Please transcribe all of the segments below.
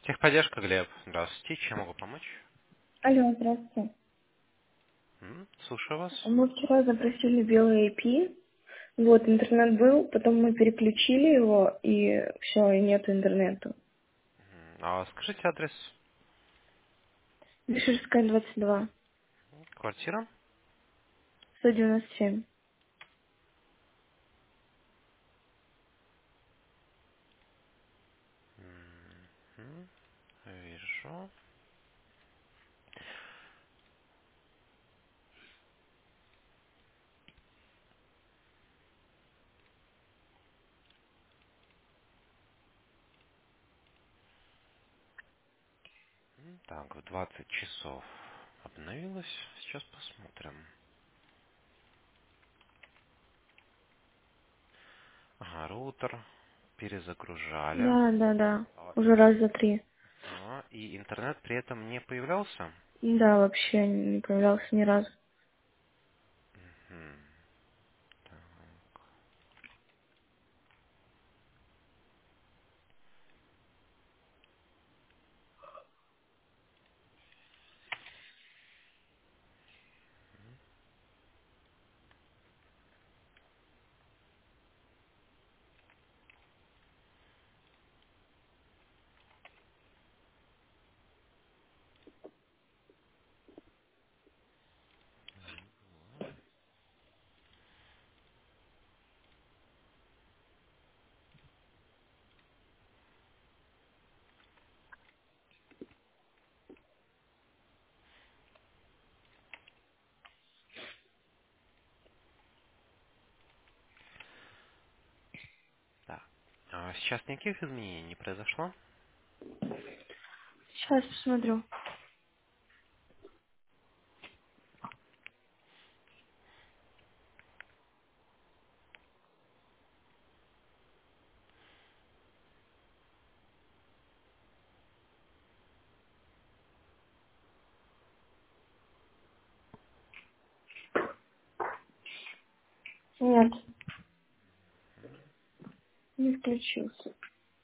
Техподдержка, Глеб. Здравствуйте. Чем могу помочь? Алло, здравствуйте. Слушаю вас. Мы вчера запросили белый IP. Вот, интернет был, потом мы переключили его, и все, и нет интернета. А скажите адрес Бишерская, 22, квартиры. 197. Мгм. Вижу. Так, в 20 часов обновилось. Сейчас посмотрим. Ага, роутер перезагружали. Да, да, да. А, Уже раз за 3. и интернет при этом не появлялся? Да, вообще не появлялся ни разу. Мгм. Да. Сейчас никаких изменений не произошло? Сейчас посмотрю. Нет, не включился.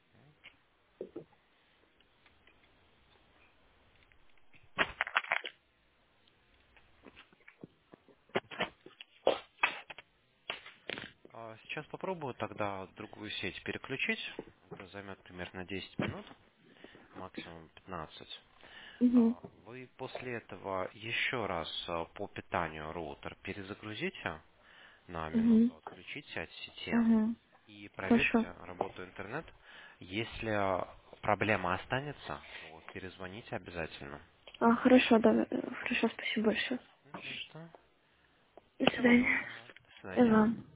Сейчас попробую тогда другую сеть переключить. Это займет примерно 10 минут, максимум 15. Угу, Вы после этого еще раз по питанию роутер перезагрузите на угу, минуту, отключите от сети ага. и Хорошо. проверьте работу интернет. Если проблема останется, то перезвоните обязательно. Хорошо, да, хорошо, спасибо большое. Не за что. До Всего свидания. доброго. До И свидания. вам.